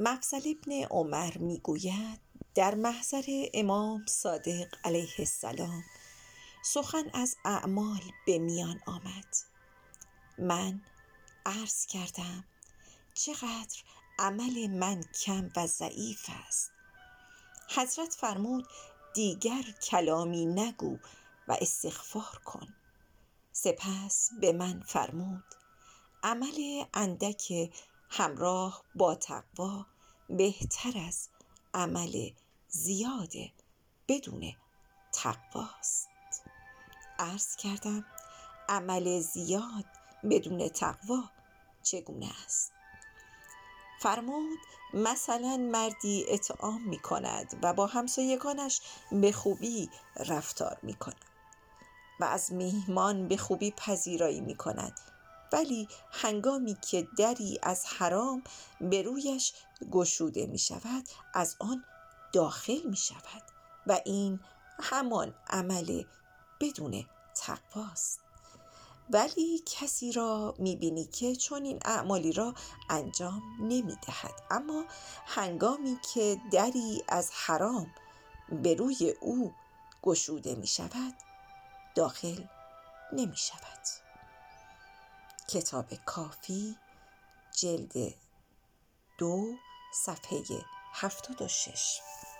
مفضل ابن عمر میگوید در محضر امام صادق علیه السلام سخن از اعمال به میان آمد. من عرض کردم چقدر عمل من کم و ضعیف است. حضرت فرمود دیگر کلامی نگو و استغفار کن. سپس به من فرمود عمل اندک همراه با تقوا بهتر از عمل زیاد بدون تقواست. عرض کردم عمل زیاد بدون تقوا چگونه است؟ فرمود مثلا مردی اطعام می کند و با همسایگانش به خوبی رفتار می کند و از میهمان به خوبی پذیرایی می کند، ولی هنگامی که دری از حرام به رویش گشوده می شود از آن داخل می شود و این همان عمل بدون تقواست. ولی کسی را می‌بینی که چون این اعمالی را انجام نمی‌دهد، اما هنگامی که دری از حرام به روی او گشوده می‌شود داخل نمی‌شود. کتاب کافی جلد 2 صفحه 76.